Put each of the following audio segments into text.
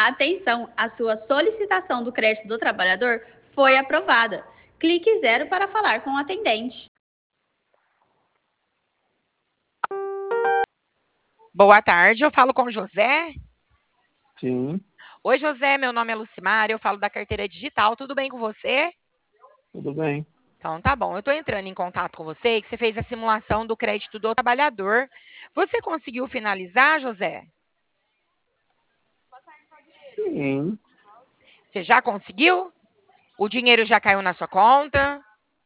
Atenção, a sua solicitação do crédito do trabalhador foi aprovada. Clique 0 para falar com o atendente. Boa tarde, eu falo com o José. Sim, Oi, José, meu nome é Lucimar, eu falo da carteira digital, tudo bem com você? tudo bem. Então tá bom, eu estou entrando em contato com você, que você fez a simulação do crédito do trabalhador. Você conseguiu finalizar, José? Sim. Você já conseguiu? O dinheiro já caiu na sua conta?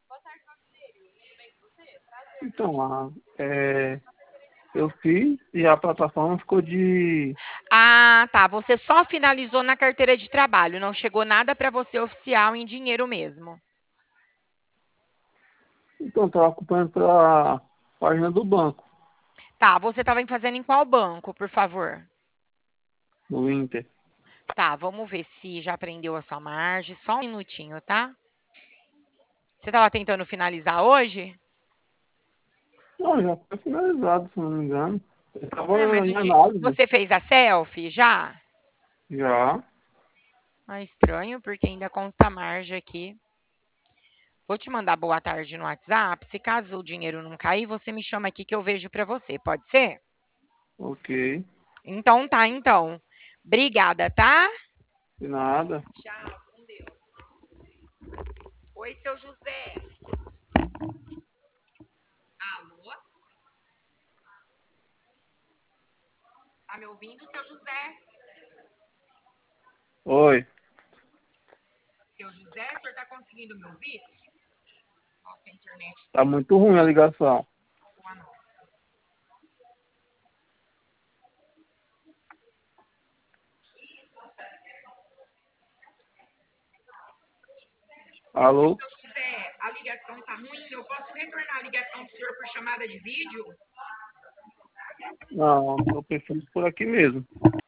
Então, eu fiz e a plataforma ficou de. Ah, tá, você só finalizou na carteira de trabalho, não chegou nada para você oficial em dinheiro mesmo. Então, estava acompanhando pela página do banco, Tá, você estava fazendo em qual banco, por favor? no Inter. Tá, vamos ver se já prendeu a sua margem. Só um minutinho, tá? Você estava tentando finalizar hoje? Não, já foi finalizado, se não me engano. Eu estava É, mas em análise você fez a selfie já? já. Ah, estranho, porque ainda consta a margem aqui. Vou te mandar boa tarde no WhatsApp. Se caso o dinheiro não cair, você me chama aqui que eu vejo para você. Pode ser? Ok, Então tá, então. Obrigada, tá? de nada. Tchau, com Deus. Oi, seu José. Alô? Tá me ouvindo, seu José? Oi, Seu José, o senhor tá conseguindo me ouvir? Nossa, a internet tá muito ruim a ligação. com a nossa. Oi, Alô? seu José, a ligação tá ruim? Eu posso retornar a ligação do senhor por chamada de vídeo? Não, estou pensando por aqui mesmo.